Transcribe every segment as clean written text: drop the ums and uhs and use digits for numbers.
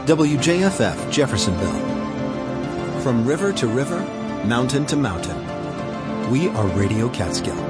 WJFF Jeffersonville. From river to river, mountain to mountain, we are Radio Catskill.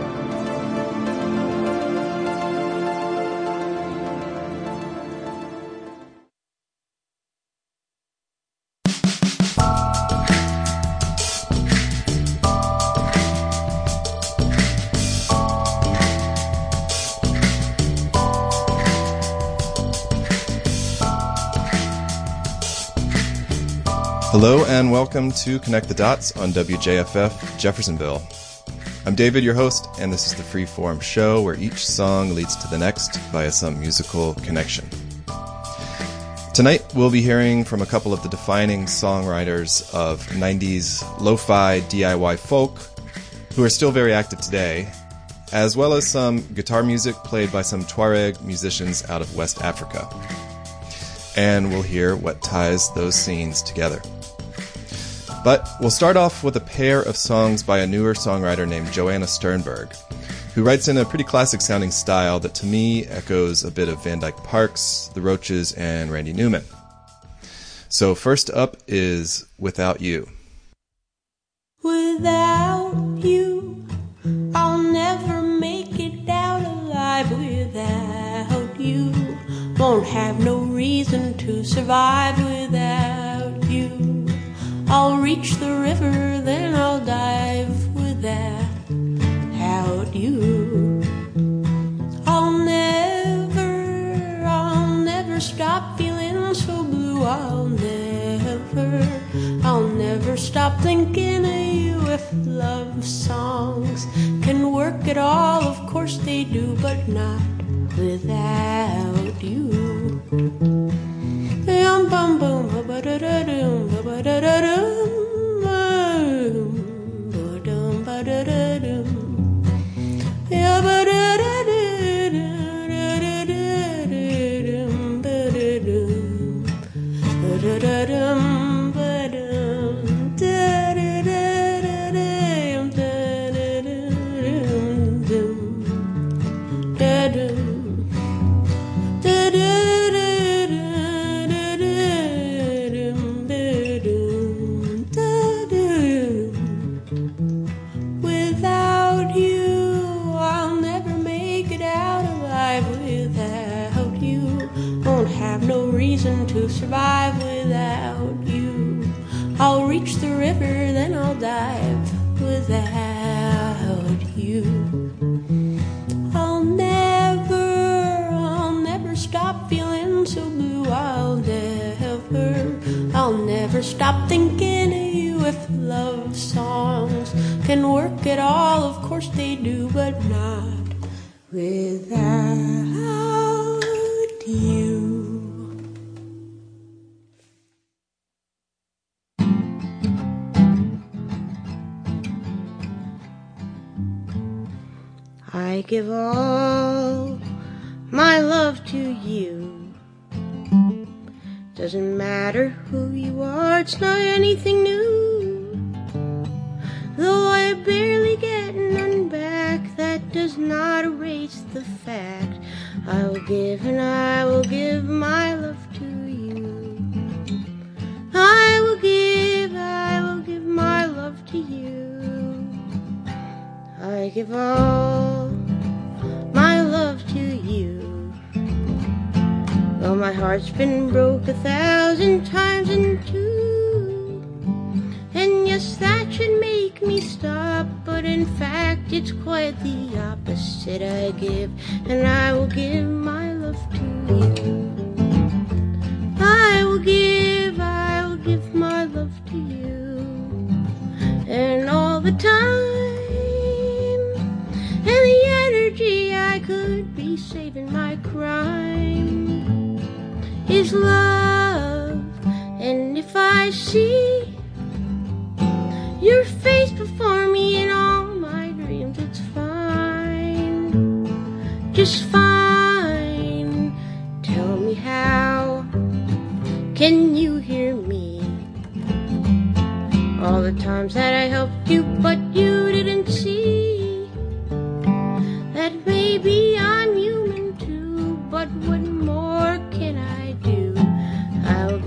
Hello and welcome to Connect the Dots on WJFF Jeffersonville. I'm David, your host, and this is the Freeform show where each song leads to the next via some musical connection. Tonight we'll be hearing from a couple of the defining songwriters of 90s lo-fi DIY folk who are still very active today, as well as some guitar music played by some Tuareg musicians out of West Africa. And we'll hear what ties those scenes together. But we'll start off with a pair of songs by a newer songwriter named Joanna Sternberg, who writes in a pretty classic-sounding style that to me echoes a bit of Van Dyke Parks, The Roaches, and Randy Newman. So first up is Without You. Without you, I'll never make it out alive. Without you, won't have no reason to survive. Without you, I'll reach the river, then I'll dive. Without you, I'll never stop feeling so blue. I'll never stop thinking of you. If love songs can work at all, of course they do, but not without you. Bum bum bum ba da da dum ba da da dum ba dum ba da da dum ya ba da da dum ba da dum ba da da dum ba dum da da da dum da da to survive. Without you, I'll reach the river, then I'll dive. Without you, I'll never stop feeling so blue. I'll never stop thinking of you. If love songs can work at all, of course they do, but not without you. I give all my love to you. Doesn't matter who you are, it's not anything new. Though I barely get none back, that does not erase the fact I will give and I will give my love to you. I will give my love to you. I give all my love to you. Though my heart's been broke 1,000 times in two, and yes, that should make me stop, but in fact it's quite the opposite. I give and I will give my love to you. I will give my love to you. And all the time and the energy I could be saving, my crime is love. And if I see your face before me in all my dreams, it's fine, just fine. Tell me, how can you hear me? All the times that I helped you, but you didn't see that maybe I'm human too. But what more can I do? I'll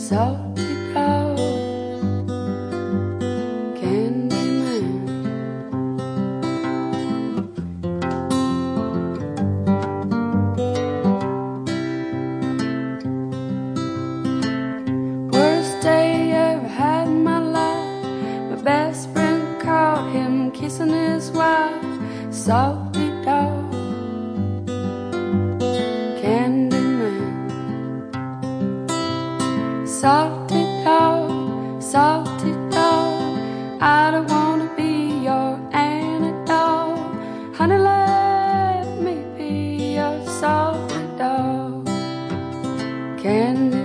salty dog, Candyman. Worst day ever had in my life. My best friend caught him kissing his wife. Salty dog, Candyman. Salty dog, salty dog, I don't wanna be your antidote. Honey, let me be your salty dog, Candyman.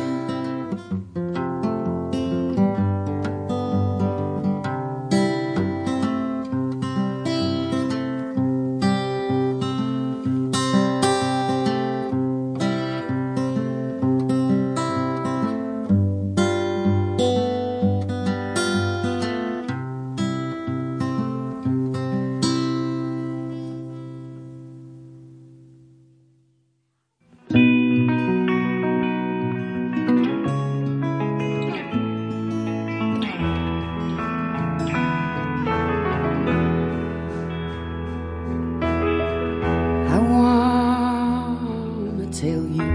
I wanna tell you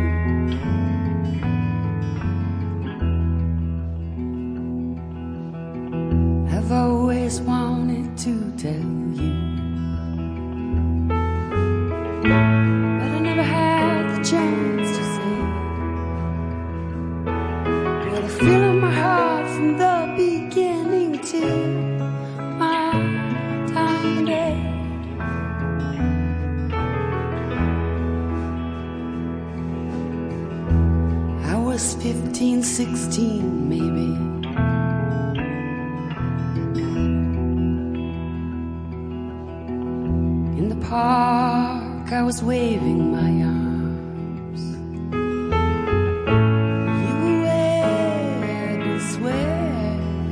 I've always wanted to tell you, but I never had the chance to say what I feel in my heart from the beginning to my dying day. I was 15, 16 maybe. In the park I was waving my arms. You were to swear,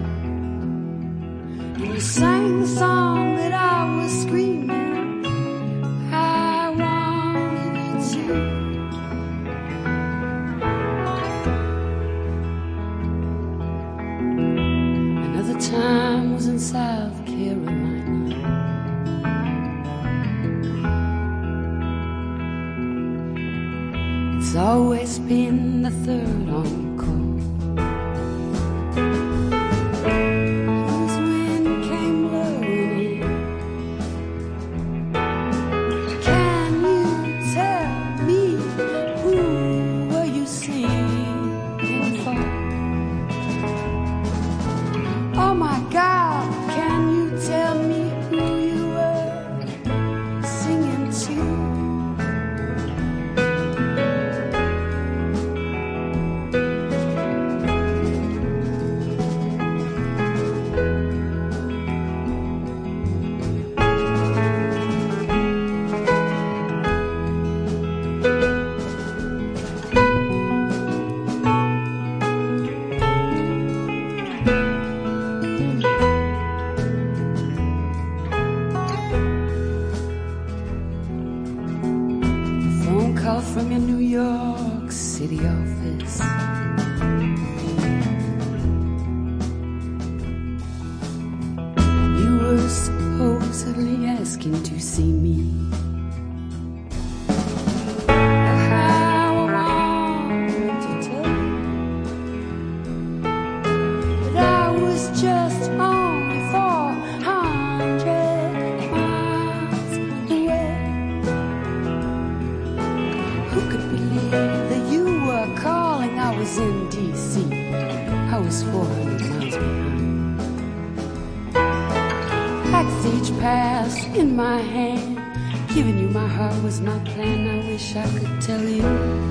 and you sang the song that I was screaming. I wanted you to. Another time was in South Carolina. It's always been the third on call. As wind came blowing in, can you tell me who were you singing for? Oh my God, can you tell me who you were singing to? Phone call from your New York City office. You were supposedly asking to see me. How I wanted to tell you, but I was just only 400 miles away. Who could believe that you were calling? I was in D.C. I was 400 miles behind. Backstage pass in my hand, giving you my heart was my plan. I wish I could tell you.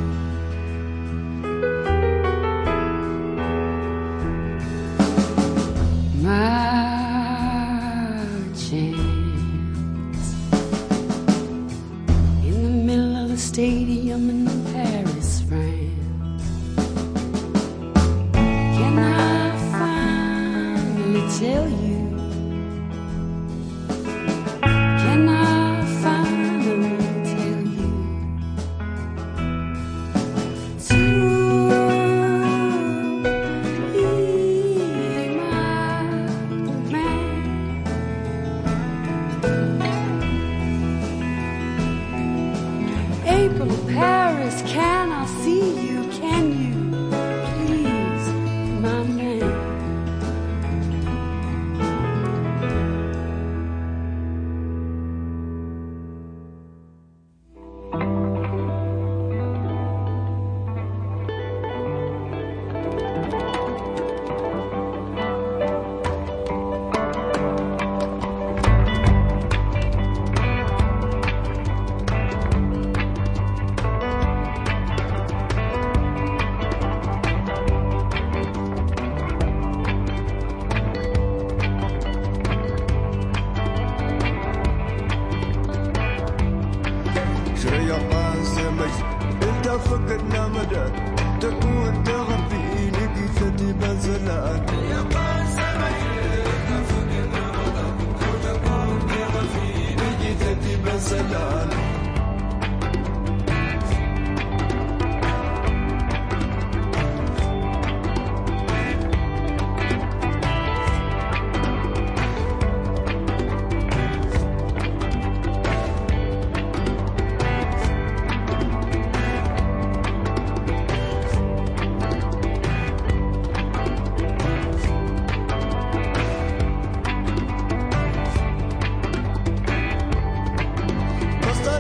My chance in the middle of the stadium in Paris, France. Can I finally tell you? Can I finally tell you Barcelona. Costa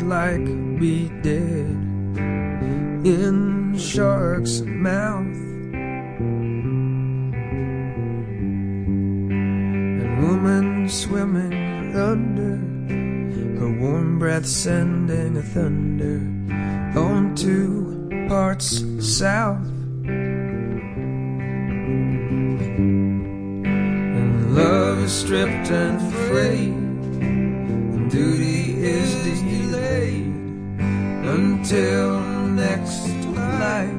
like be dead in shark's mouth. And woman swimming under, her warm breath sending a thunder on 2 parts south. And love is stripped and frayed, and duty is delayed until next life.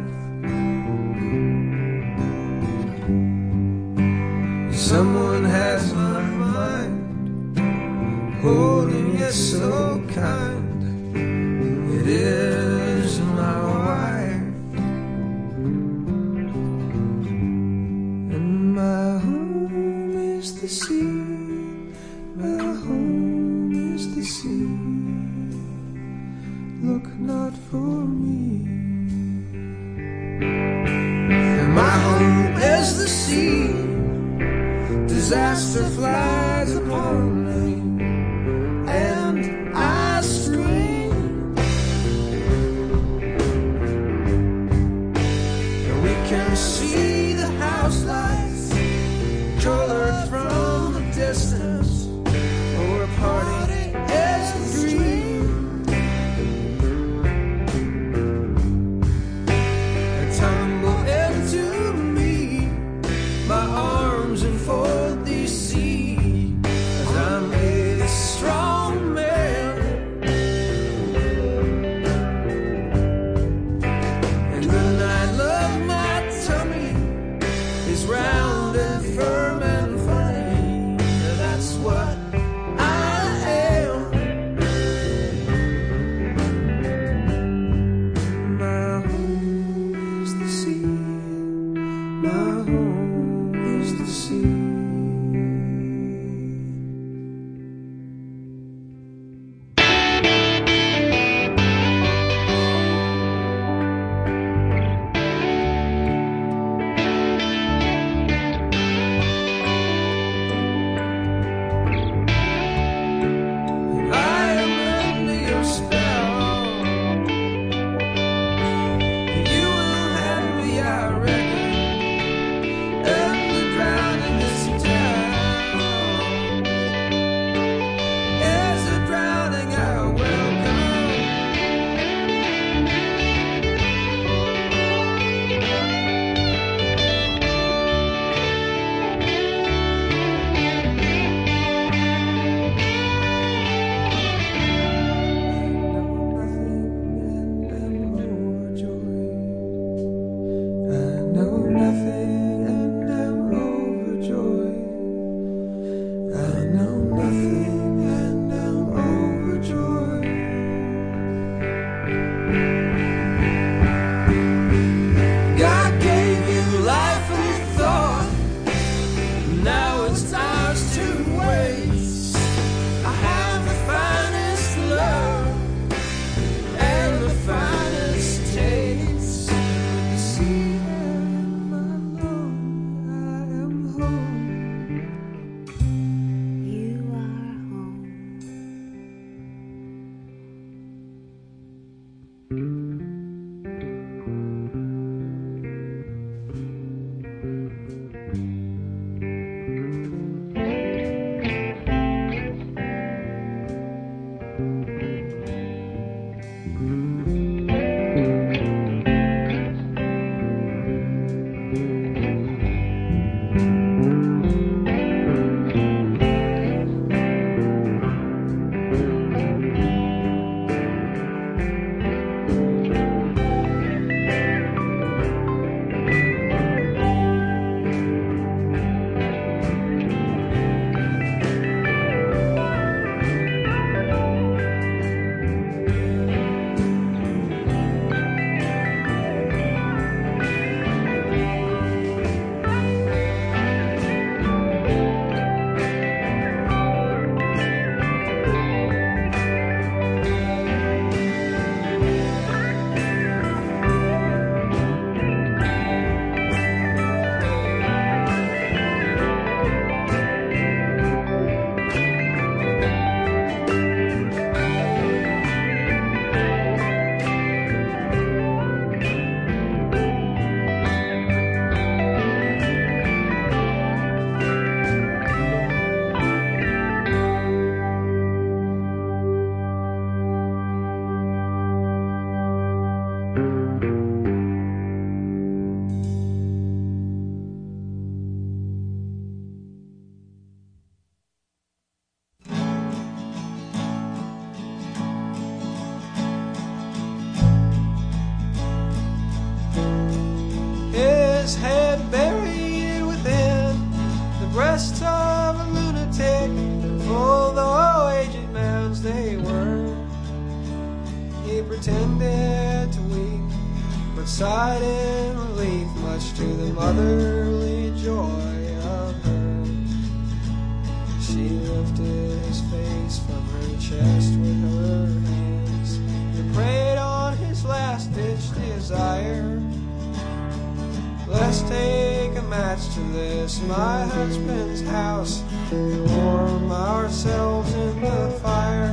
Someone has my mind, holding it so kind. It is my wife, and my home is the sea. My home is the sea. Look not for me. And my home is the sea. Disaster flies upon me, and I scream. And we can see the house lights colored from a distance, or a party is a dream. And tumble into me, my arms enfold the sea, as I'm a strong man. And good night, love, my tummy is round and firm and funny. That's what I am. My home is the sea. My home is the sea. I am under your spell. You will have me, I reckon, underground in this town. As a drowning, I welcome. I know nothing and am overjoyed. I know nothing and am overjoyed. God gave you life and thought, now it's ours to waste. I have the finest love and the finest taste. See, my love, I am home. You are home. pretended to weep, but sighed in relief, much to the motherly joy of her. She lifted his face from her chest with her hands and prayed on his last-ditch desire. Let's take a match to this, my husband's house, and warm ourselves in the fire.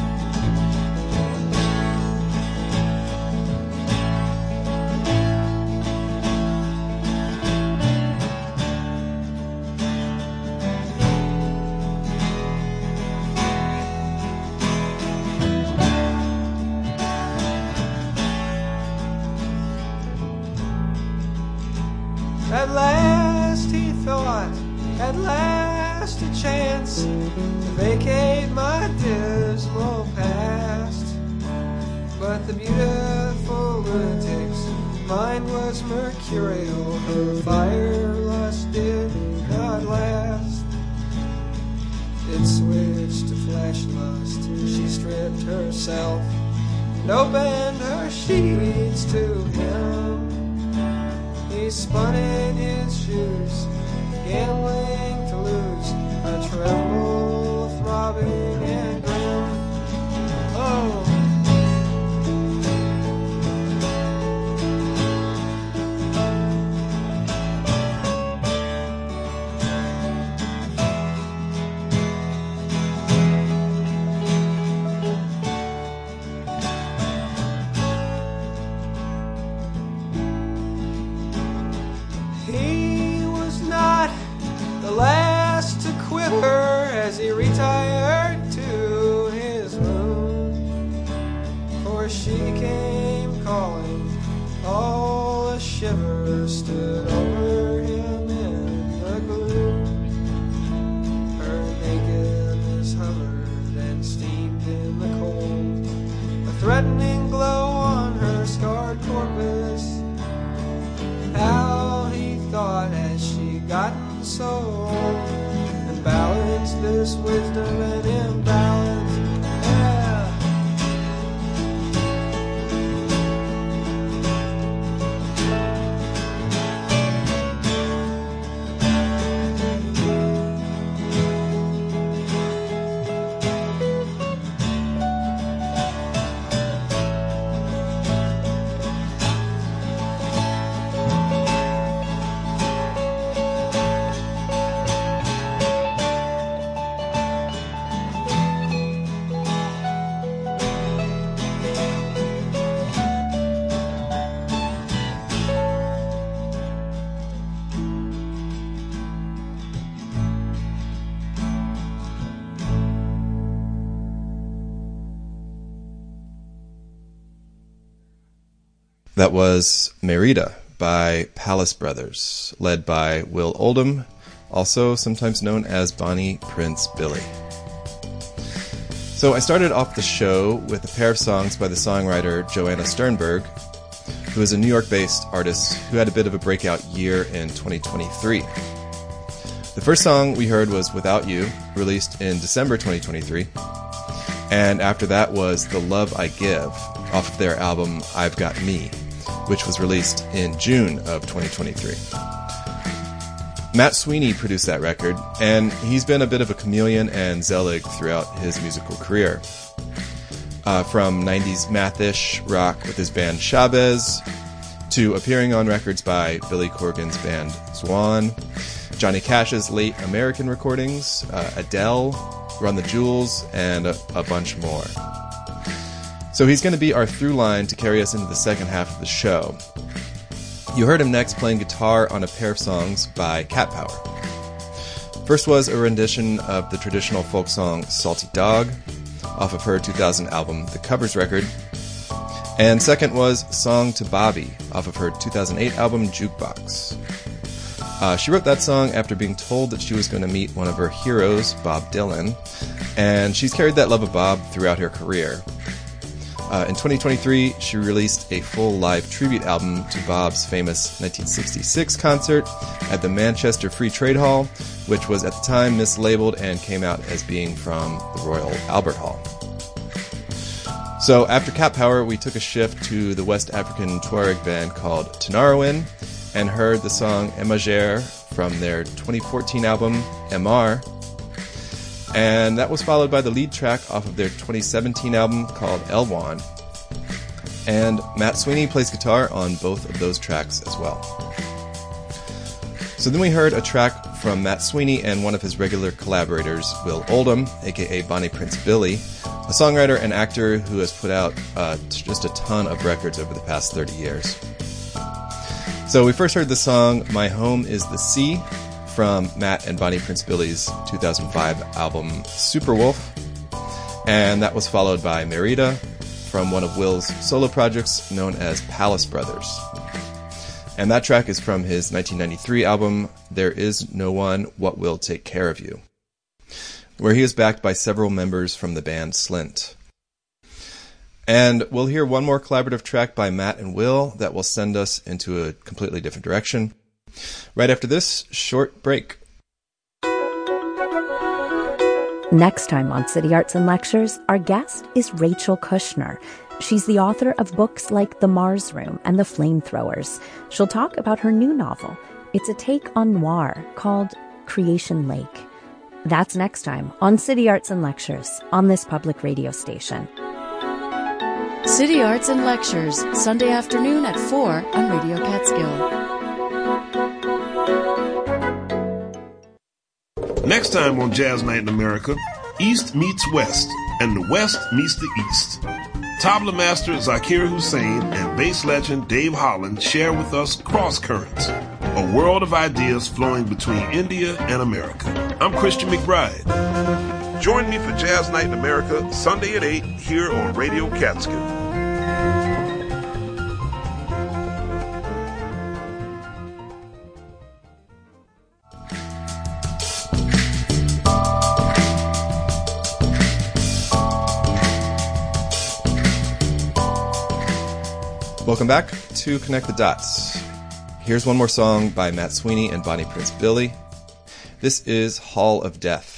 At last he thought, at last a chance to vacate my dismal past. But the beautiful lunatic's mind was mercurial, her fire lust did not last. It switched to flesh lust, she stripped herself and opened her sheets to him. He spun in his shoes, gambling to lose, a tremble, throbbing and grim. Oh. Last to quit her as he retired to his room, for she came calling, all a shiver stood over him in the gloom. Her nakedness hovered and steamed in the cold, a threatening glow on her scarred corpus. How he thought as she gotten so old, and balance this wisdom and imbalance. Yeah. That was Merida by Palace Brothers, led by Will Oldham, also sometimes known as Bonnie Prince Billy. So I started off the show with a pair of songs by the songwriter Joanna Sternberg, who is a New York-based artist who had a bit of a breakout year in 2023. The first song we heard was Without You, released in December 2023, and after that was The Love I Give, off of their album I've Got Me, which was released in June of 2023. Matt Sweeney produced that record, and he's been a bit of a chameleon and Zelig throughout his musical career. From 90s mathish rock with his band Chavez, to appearing on records by Billy Corgan's band Zwan, Johnny Cash's late American recordings, Adele, Run the Jewels, and a bunch more. So he's going to be our through line to carry us into the second half of the show. You heard him next playing guitar on a pair of songs by Cat Power. First was a rendition of the traditional folk song Salty Dog, off of her 2000 album The Covers Record. And second was Song to Bobby, off of her 2008 album Jukebox. She wrote that song after being told that she was going to meet one of her heroes, Bob Dylan, and she's carried that love of Bob throughout her career. In 2023, she released a full live tribute album to Bob's famous 1966 concert at the Manchester Free Trade Hall, which was at the time mislabeled and came out as being from the Royal Albert Hall. So after Cat Power, we took a shift to the West African Tuareg band called Tanarawin and heard the song Emager from their 2014 album MR. And that was followed by the lead track off of their 2017 album called Elwan. And Matt Sweeney plays guitar on both of those tracks as well. So then we heard a track from Matt Sweeney and one of his regular collaborators, Will Oldham, aka Bonnie Prince Billy, a songwriter and actor who has put out just a ton of records over the past 30 years. So we first heard the song My Home is the Sea from Matt and Bonnie Prince Billy's 2005 album Superwolf, and that was followed by Merida from one of Will's solo projects known as Palace Brothers. And that track is from his 1993 album There Is No One What Will Take Care of You, where he is backed by several members from the band Slint. And we'll hear one more collaborative track by Matt and Will that will send us into a completely different direction. Right after this short break. Next time on City Arts and Lectures, our guest is Rachel Kushner. She's the author of books like The Mars Room and The Flamethrowers. She'll talk about her new novel. It's a take on noir called Creation Lake. That's next time on City Arts and Lectures on this public radio station. City Arts and Lectures, Sunday afternoon at 4 on Radio Catskill. Next time on Jazz Night in America, East meets West, and the West meets the East. Tabla master Zakir Hussain and bass legend Dave Holland share with us Cross Currents, a world of ideas flowing between India and America. I'm Christian McBride. Join me for Jazz Night in America, Sunday at 8, here on Radio Catskill. Welcome back to Connect the Dots. Here's one more song by Matt Sweeney and Bonnie Prince Billy. This is Hall of Death.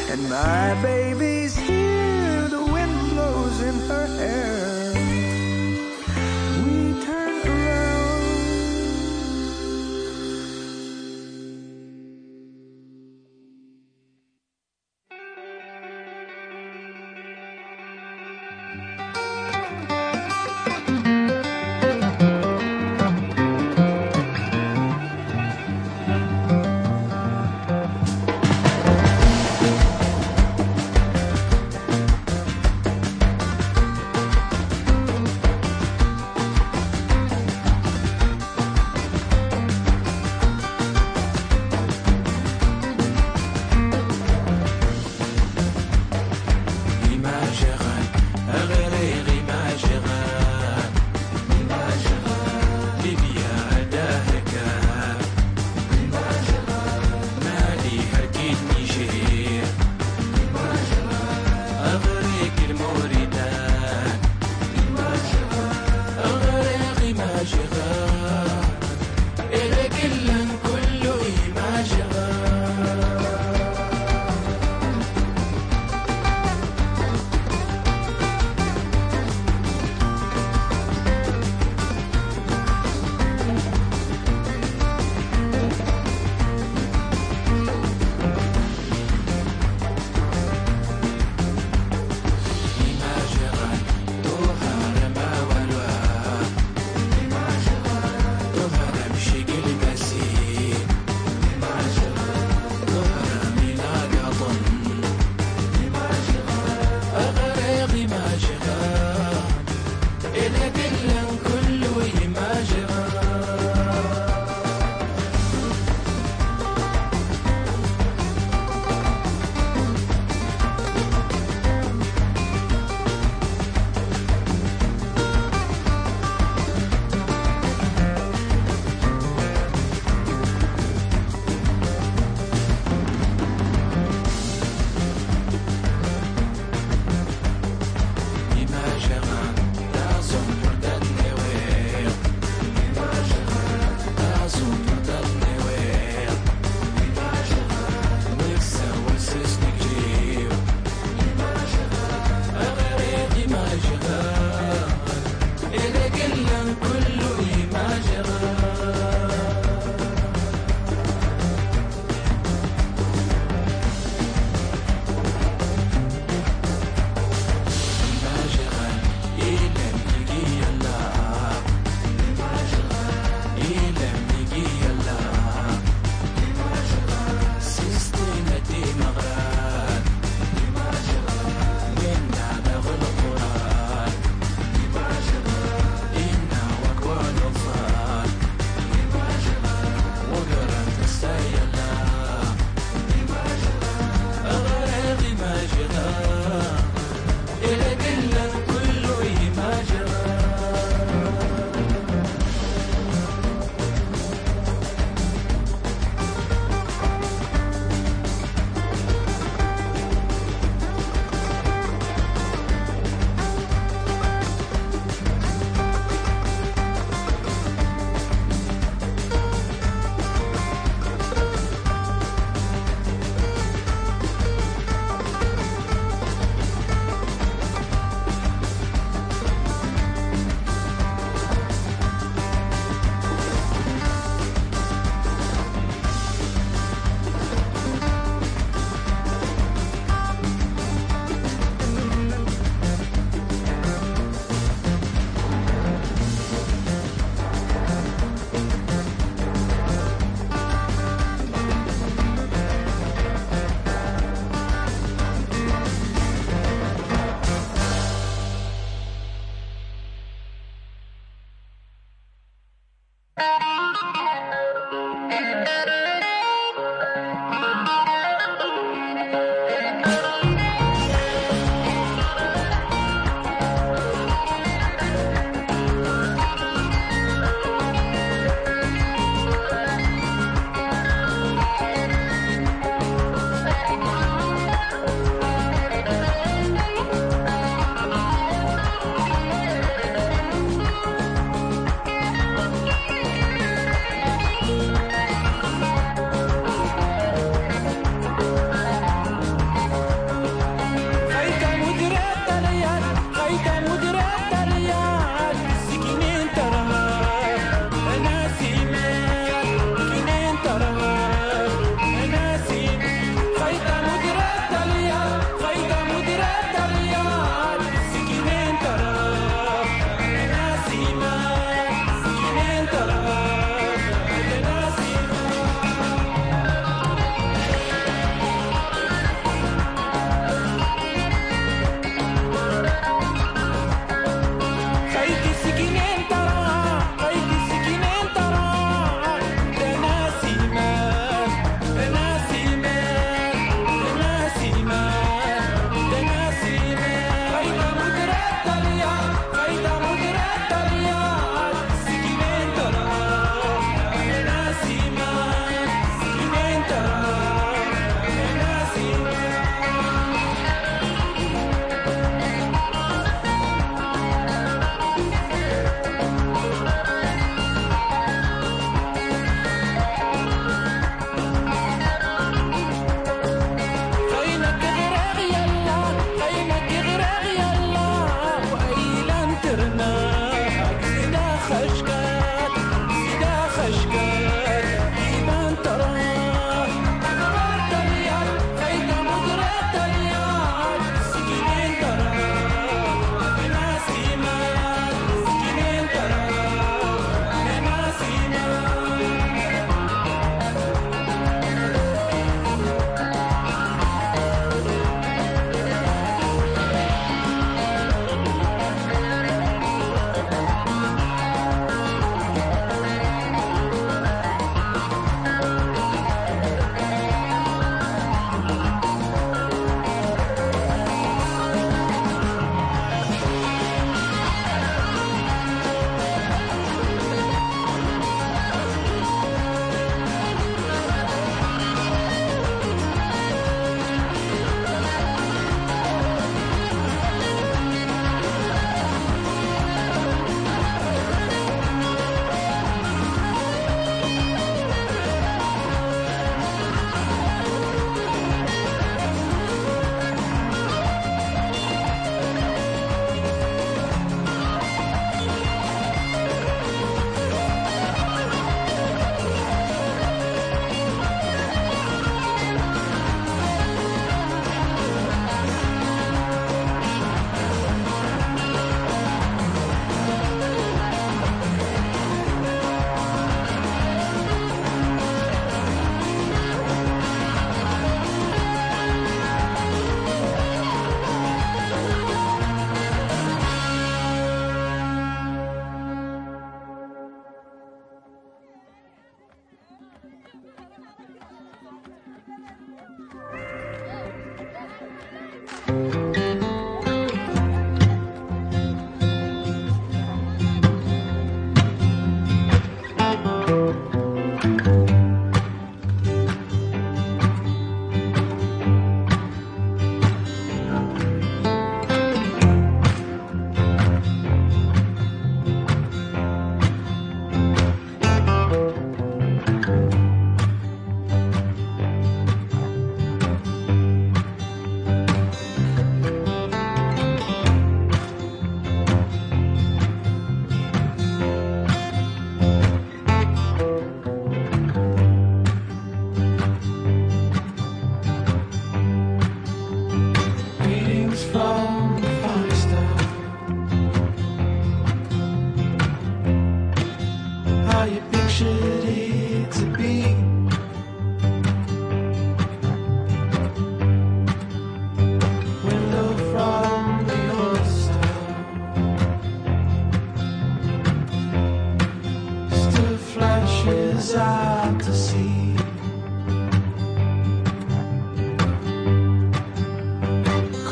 and my baby's here, the wind blows in her hair. We turn around.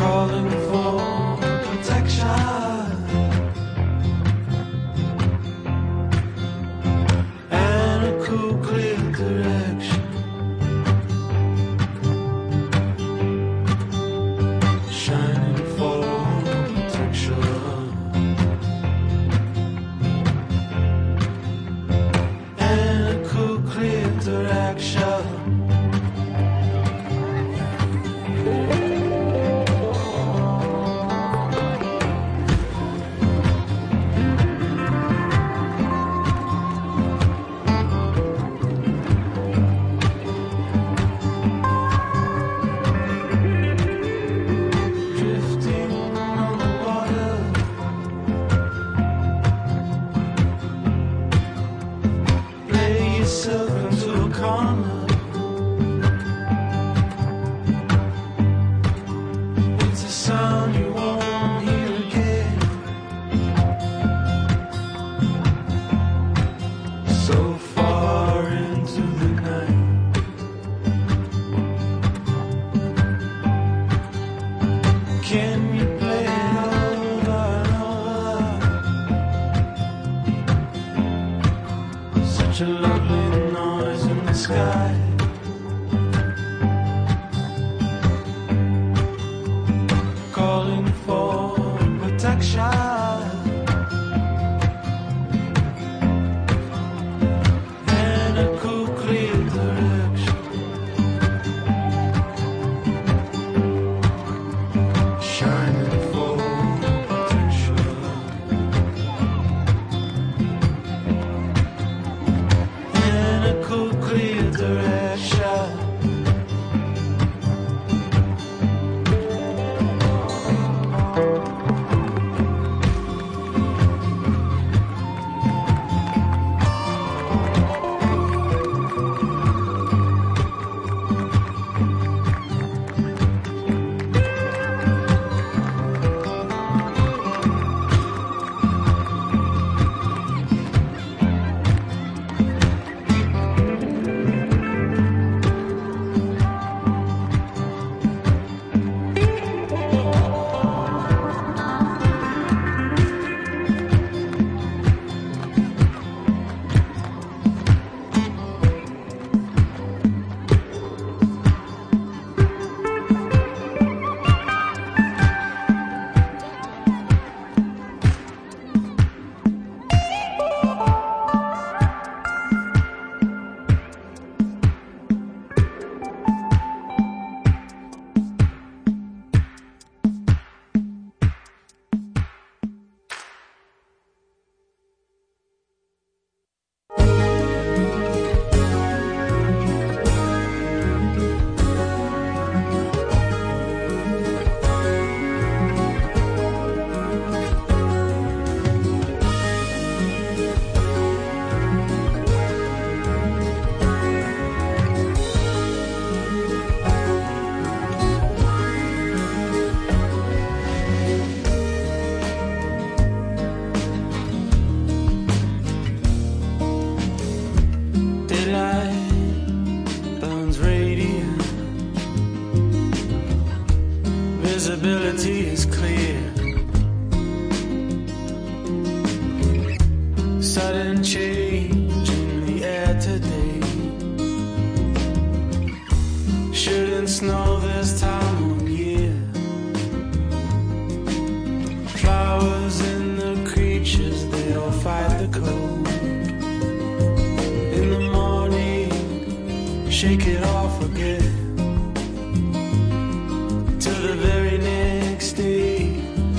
calling for protection and a cool, clear direction. Shining for protection and a cool, clear direction. Such a lovely noise in the sky. Calling for protection and a cool, clear direction. Shining for protection and a cool, clear direction. Visibility is clear. Sudden change in the air today. Shouldn't snow this time of year. Flowers and the creatures, they all fight the cold. In the morning, shake it off again. Till the very next day,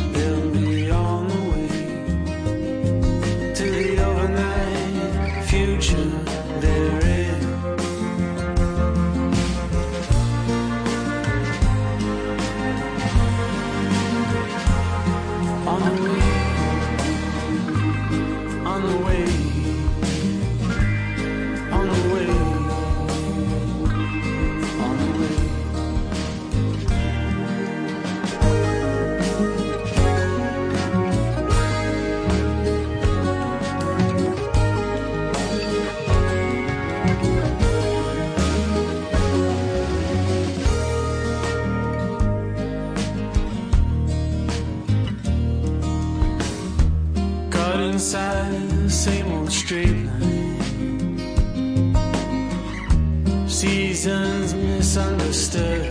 inside the same old straight line. Seasons misunderstood.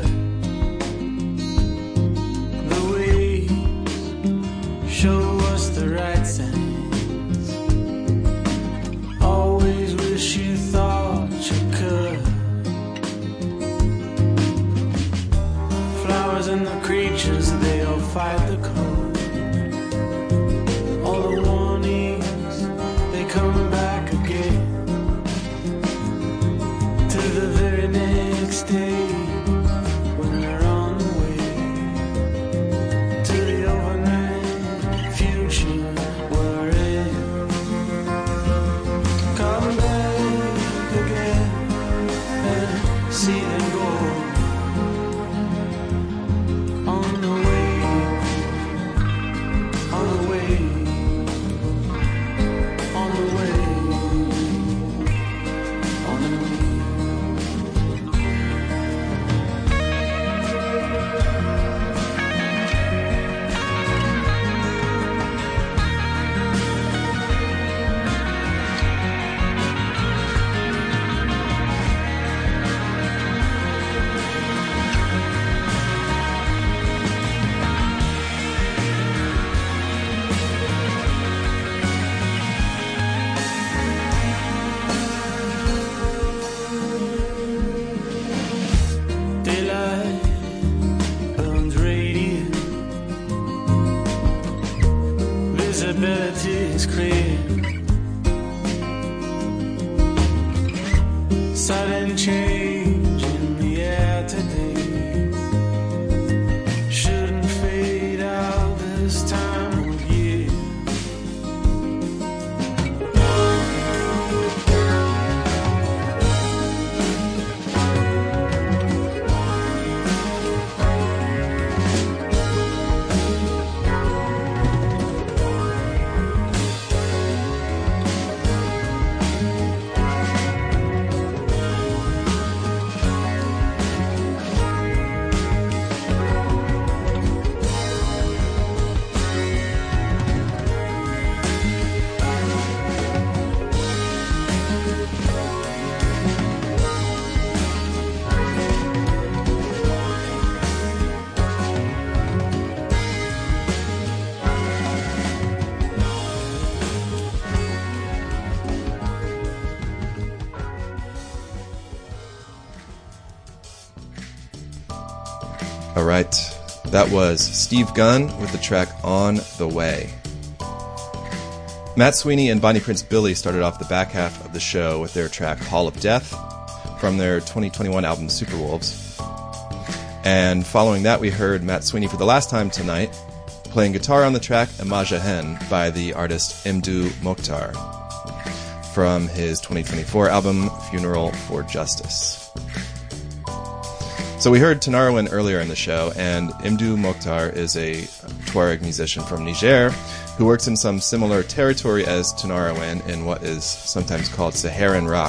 The waves show us the right signs. Always wish you thought you could. Flowers and the creatures, they all fight the cold. All the warnings, they come back again. To the very next day, when we're on the way to the overnight future we're in. Come back again and see them go. On the way, on the way, on the way, on the way. Daylight burns radiant. Visibility is clear. Sudden change in the air today. Shouldn't fade out this time of year. All right, that was Steve Gunn with the track On the Way. Matt Sweeney and Bonnie Prince Billy started off the back half of the show with their track Hall of Death from their 2021 album Superwolves. And following that, we heard Matt Sweeney for the last time tonight playing guitar on the track Emajahen by the artist Mdou Moctar from his 2024 album Funeral for Justice. So we heard Tinariwen earlier in the show, and Mdou Moctar is a Tuareg musician from Niger who works in some similar territory as Tinariwen in what is sometimes called Saharan rock.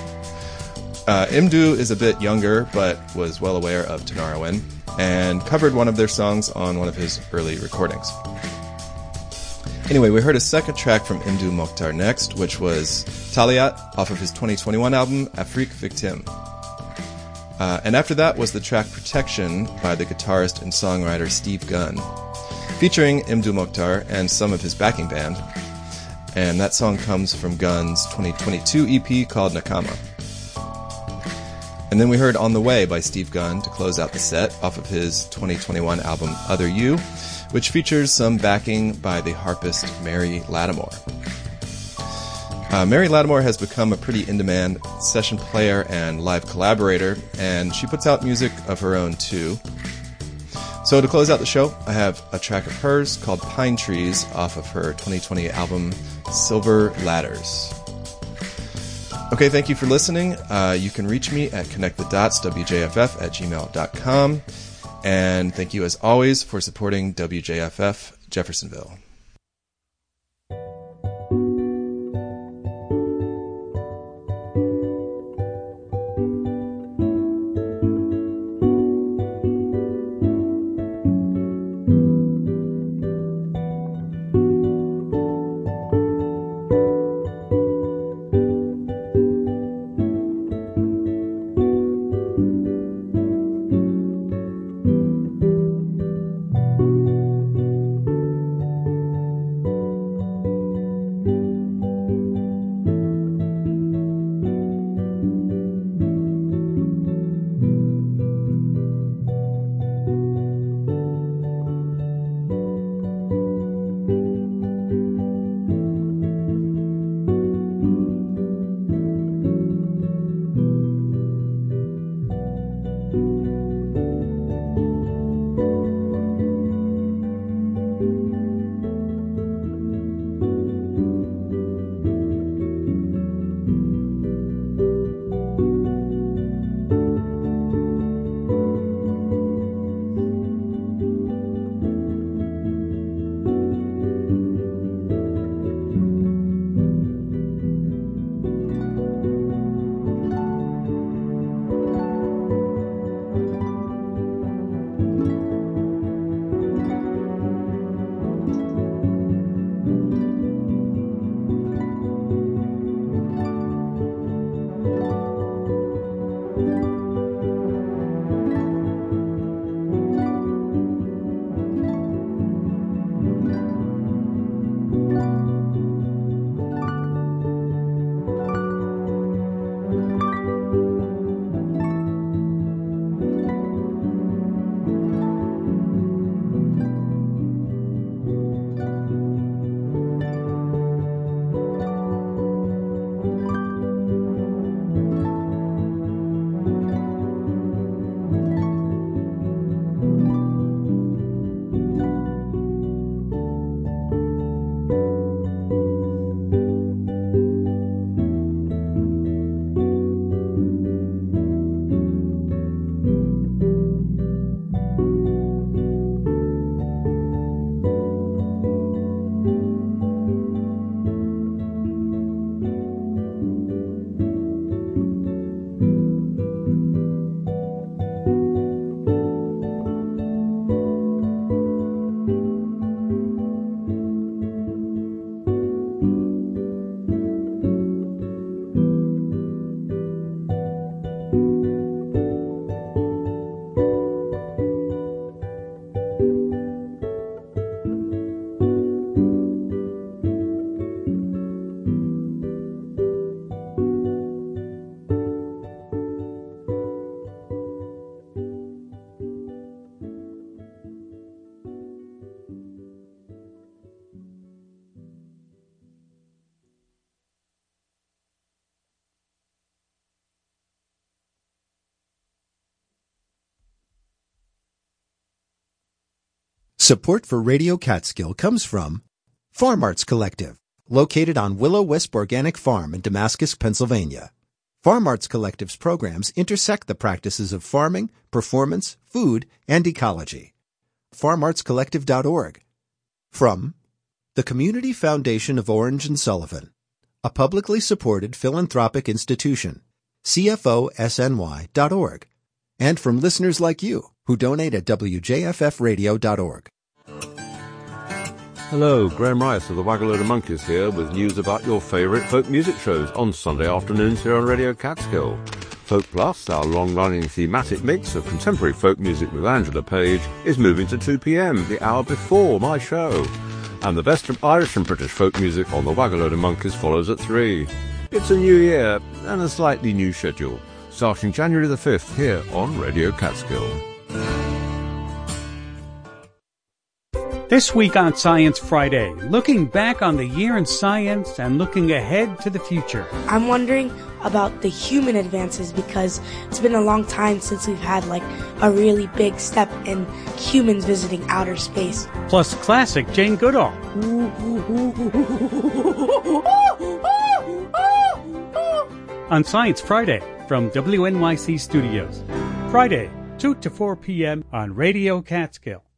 Mdou is a bit younger, but was well aware of Tinariwen, and covered one of their songs on one of his early recordings. Anyway, we heard a second track from Mdou Moctar next, which was Taliat off of his 2021 album Afrique Victime. And after that was the track Protection by the guitarist and songwriter Steve Gunn, featuring Mdou Moctar and some of his backing band. And that song comes from Gunn's 2022 EP called Nakama. And then we heard On the Way by Steve Gunn to close out the set off of his 2021 album Other You, which features some backing by the harpist Mary Lattimore. Mary Lattimore has become a pretty in-demand session player and live collaborator, and she puts out music of her own too. So to close out the show, I have a track of hers called Pine Trees off of her 2020 album Silver Ladders. Okay, thank you for listening. You can reach me at connectthedots.wjff@gmail.com. And thank you as always for supporting WJFF Jeffersonville. Support for Radio Catskill comes from Farm Arts Collective, located on Willow Wisp Organic Farm in Damascus, Pennsylvania. Farm Arts Collective's programs intersect the practices of farming, performance, food, and ecology. FarmArtsCollective.org. From the Community Foundation of Orange and Sullivan, a publicly supported philanthropic institution, CFOSNY.org. And from listeners like you who donate at WJFFradio.org. Hello, Graham Rice of the Wagaload of Monkeys here with news about your favourite folk music shows on Sunday afternoons here on Radio Catskill. Folk Plus, our long-running thematic mix of contemporary folk music with Angela Page, is moving to 2 p.m, the hour before my show. And the best of Irish and British folk music on the Wagaload of Monkeys follows at 3. It's a new year and a slightly new schedule, starting January the 5th here on Radio Catskill. This week on Science Friday, looking back on the year in science and looking ahead to the future. I'm wondering about the human advances because it's been a long time since we've had a really big step in humans visiting outer space. Plus classic Jane Goodall. On Science Friday from WNYC Studios. Friday, 2 to 4 p.m. on Radio Catskill.